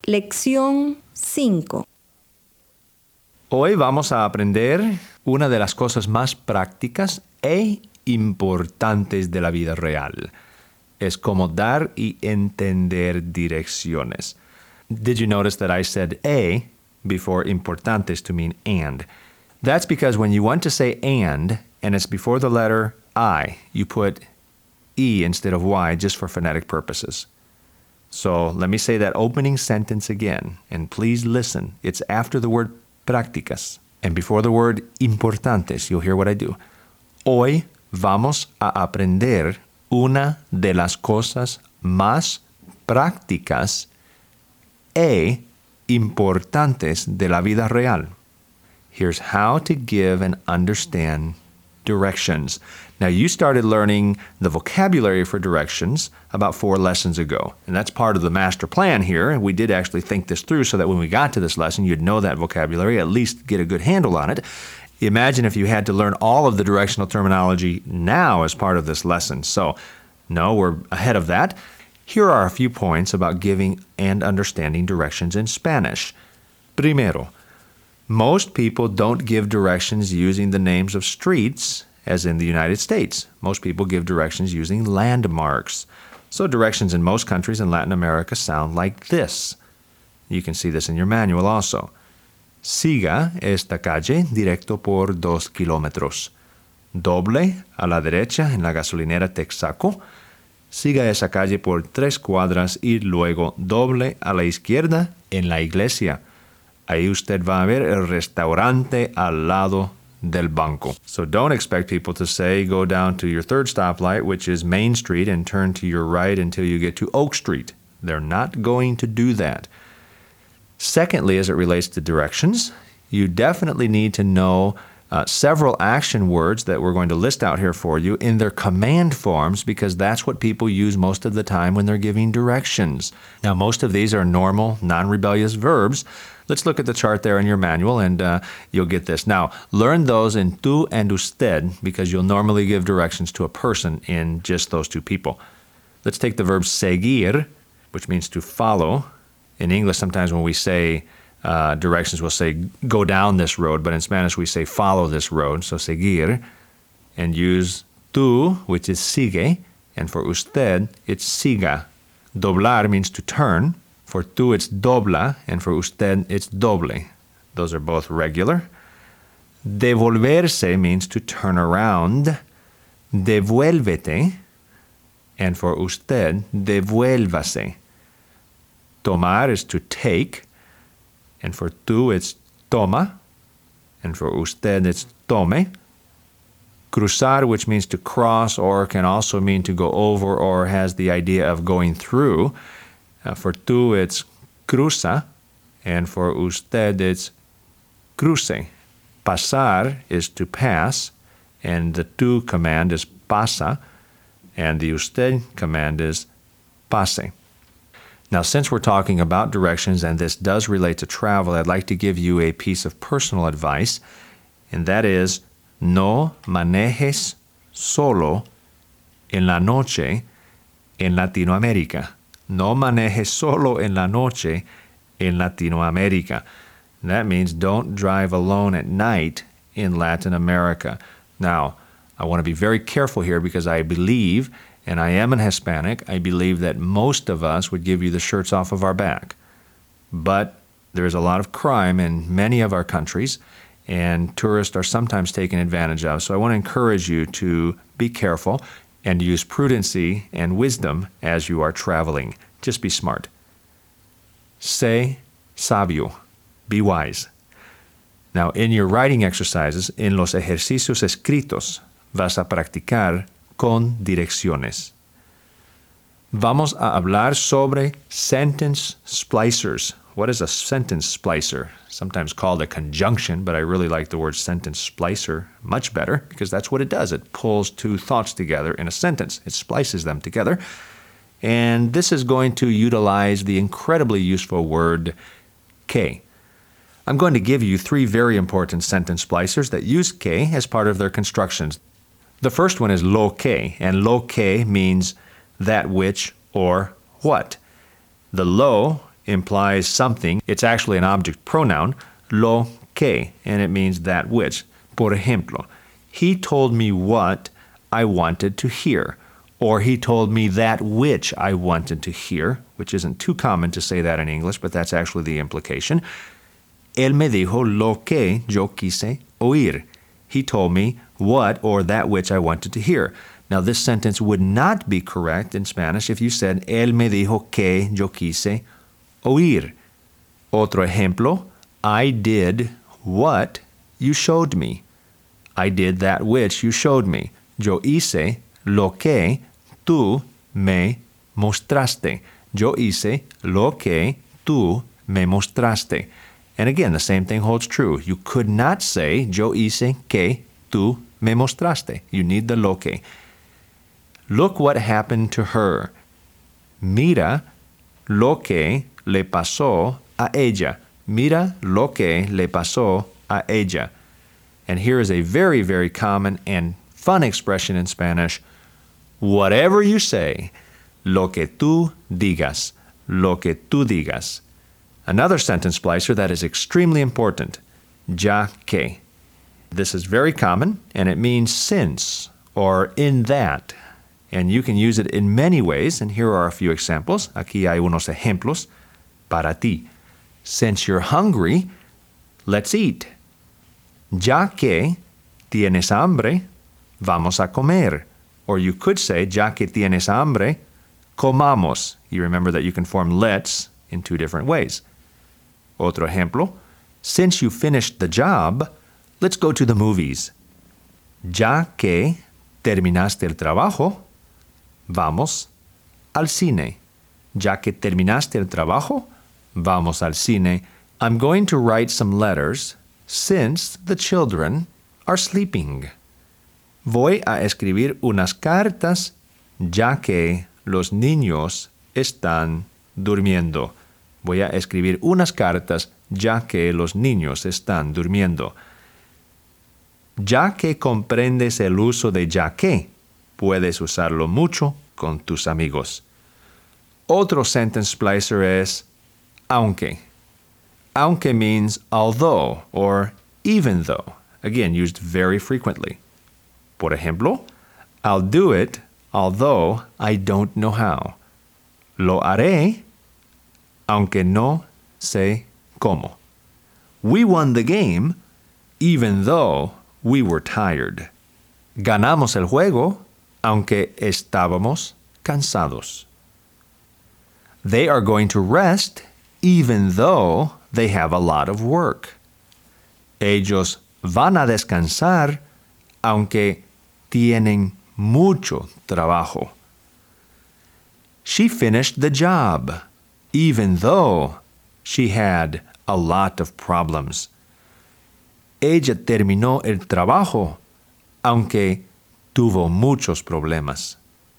Lección 5. Hoy vamos a aprender una de las cosas más prácticas e importantes de la vida real. Es como dar y entender direcciones. Did you notice that I said a before importantes to mean and? That's because when you want to say and it's before the letter I, you put E instead of Y just for phonetic purposes. So let me say that opening sentence again, and please listen. It's after the word prácticas and before the word importantes. You'll hear what I do. Hoy vamos a aprender una de las cosas más prácticas e importantes de la vida real. Here's how to give and understand directions. Now, you started learning the vocabulary for directions about 4 lessons ago, and that's part of the master plan here. We did actually think this through so that when we got to this lesson, you'd know that vocabulary, at least get a good handle on it. Imagine if you had to learn all of the directional terminology now as part of this lesson. So, no, we're ahead of that. Here are a few points about giving and understanding directions in Spanish. Primero, most people don't give directions using the names of streets, as in the United States. Most people give directions using landmarks. So directions in most countries in Latin America sound like this. You can see this in your manual also. Siga esta calle directo por 2 kilómetros. Doble a la derecha en la gasolinera Texaco. Siga esa calle por 3 cuadras y luego doble a la izquierda en la iglesia. Ahí usted va a ver el restaurante al lado del banco. So don't expect people to say, go down to your 3rd stoplight, which is Main Street, and turn to your right until you get to Oak Street. They're not going to do that. Secondly, as it relates to directions, you definitely need to know several action words that we're going to list out here for you in their command forms, because that's what people use most of the time when they're giving directions. Now, most of these are normal, non-rebellious verbs. Let's look at the chart there in your manual, and you'll get this. Now, learn those in tú and usted, because you'll normally give directions to a person in just those 2 people. Let's take the verb seguir, which means to follow. In English, sometimes when we say directions, we'll say go down this road, but in Spanish we say follow this road, so seguir, and use tú, which is sigue, and for usted, it's siga. Doblar means to turn. For tú, it's dobla, and for usted, it's doble. Those are both regular. Devolverse means to turn around. Devuélvete, and for usted, devuélvase. Tomar is to take, and for tú, it's toma, and for usted, it's tome. Cruzar, which means to cross or can also mean to go over or has the idea of going through. For tú, it's cruza, and for usted, it's cruce. Pasar is to pass, and the tú command is pasa, and the usted command is pase. Now, since we're talking about directions, and this does relate to travel, I'd like to give you a piece of personal advice, and that is, no manejes solo en la noche en Latinoamérica. No manejes solo en la noche en Latinoamérica. That means don't drive alone at night in Latin America. Now, I want to be very careful here because I believe, and I am an Hispanic, I believe that most of us would give you the shirts off of our back. But there's a lot of crime in many of our countries, and tourists are sometimes taken advantage of. So I want to encourage you to be careful and use prudency and wisdom as you are traveling. Just be smart. Sé sabio. Be wise. Now, in your writing exercises, en los ejercicios escritos, vas a practicar con direcciones. Vamos a hablar sobre sentence splicers. What is a sentence splicer? Sometimes called a conjunction, but I really like the word sentence splicer much better because that's what it does. It pulls 2 thoughts together in a sentence. It splices them together. And this is going to utilize the incredibly useful word que. I'm going to give you 3 very important sentence splicers that use que as part of their constructions. The first one is lo que, and lo que means that which or what. The lo implies something. It's actually an object pronoun, lo que, and it means that which. Por ejemplo, he told me what I wanted to hear, or he told me that which I wanted to hear, which isn't too common to say that in English, but that's actually the implication. Él me dijo lo que yo quise oír. He told me what or that which I wanted to hear. Now, this sentence would not be correct in Spanish if you said, Él me dijo que yo quise oír. Otro ejemplo, I did what you showed me. I did that which you showed me. Yo hice lo que tú me mostraste. Yo hice lo que tú me mostraste. And again, the same thing holds true. You could not say, yo hice que tú me mostraste. You need the lo que. Look what happened to her. Mira lo que le pasó a ella. Mira lo que le pasó a ella. And here is a very, very common and fun expression in Spanish. Whatever you say, lo que tú digas, lo que tú digas. Another sentence splicer that is extremely important, ya que. This is very common, and it means since or in that. And you can use it in many ways, and here are a few examples. Aquí hay unos ejemplos para ti. Since you're hungry, let's eat. Ya que tienes hambre, vamos a comer. Or you could say, ya que tienes hambre, comamos. You remember that you can form let's in two different ways. Otro ejemplo, since you finished the job, let's go to the movies. Ya que terminaste el trabajo, vamos al cine. Ya que terminaste el trabajo, vamos al cine. I'm going to write some letters since the children are sleeping. Voy a escribir unas cartas ya que los niños están durmiendo. Voy a escribir unas cartas ya que los niños están durmiendo. Ya que comprendes el uso de ya que, puedes usarlo mucho con tus amigos. Otro sentence splicer es aunque. Aunque means although or even though. Again, used very frequently. Por ejemplo, I'll do it although I don't know how. Lo haré aunque no sé cómo. We won the game even though we were tired. Ganamos el juego aunque estábamos cansados. They are going to rest even though they have a lot of work. Ellos van a descansar aunque tienen mucho trabajo. She finished the job even though she had a lot of problems. Ella terminó el trabajo aunque tuvo muchos problemas.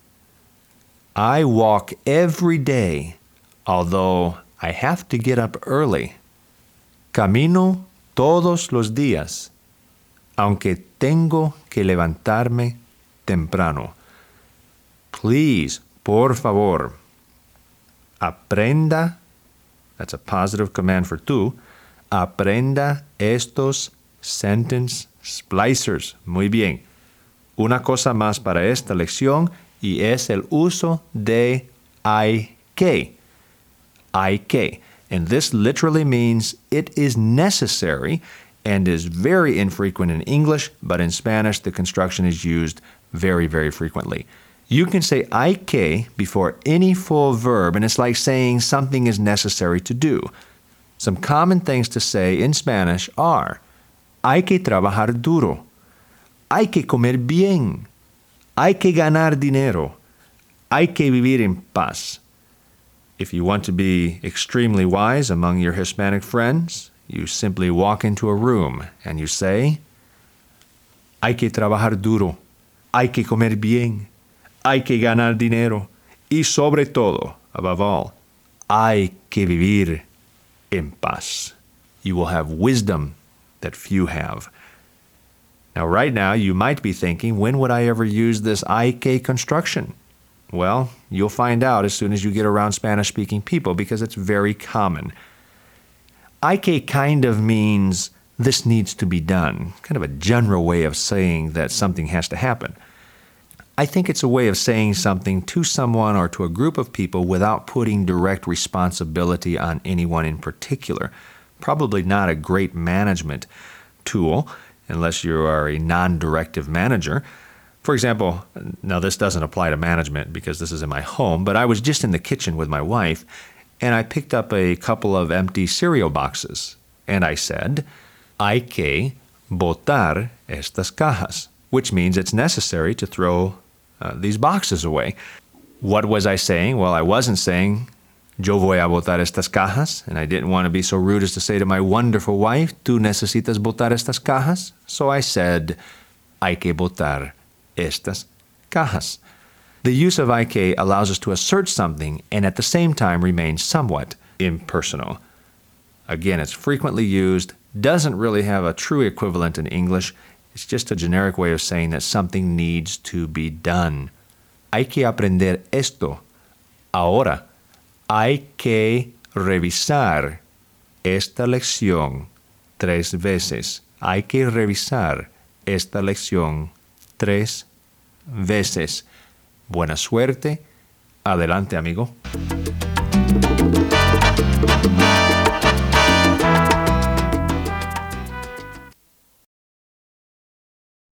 I walk every day, although I have to get up early. Camino todos los días, aunque tengo que levantarme temprano. Please, por favor, aprenda, that's a positive command for tú, aprenda estos sentence splicers. Muy bien. Una cosa más para esta lección y es el uso de hay que. Hay que. And this literally means it is necessary and is very infrequent in English, but in Spanish the construction is used very, very frequently. You can say hay que before any full verb, and it's like saying something is necessary to do. Some common things to say in Spanish are hay que trabajar duro, hay que comer bien, hay que ganar dinero, hay que vivir en paz. If you want to be extremely wise among your Hispanic friends, you simply walk into a room and you say, hay que trabajar duro, hay que comer bien, hay que ganar dinero, y sobre todo, above all, hay que vivir en paz. You will have wisdom that few have. Now, right now, you might be thinking, when would I ever use this hay que construction? Well, you'll find out as soon as you get around Spanish-speaking people because it's very common. Hay que kind of means this needs to be done, kind of a general way of saying that something has to happen. I think it's a way of saying something to someone or to a group of people without putting direct responsibility on anyone in particular. Probably not a great management tool unless you are a non-directive manager. For example, now this doesn't apply to management because this is in my home, but I was just in the kitchen with my wife and I picked up a couple of empty cereal boxes and I said, hay que botar estas cajas, which means it's necessary to throw these boxes away. What was I saying? Well, I wasn't saying, yo voy a botar estas cajas, and I didn't want to be so rude as to say to my wonderful wife, tú necesitas botar estas cajas. So I said, hay que botar estas cajas. The use of hay que allows us to assert something and at the same time remain somewhat impersonal. Again, it's frequently used, doesn't really have a true equivalent in English. It's just a generic way of saying that something needs to be done. Hay que aprender esto. Ahora, hay que revisar esta lección 3 veces. Hay que revisar esta lección 3 veces. Buena suerte. Adelante, amigo.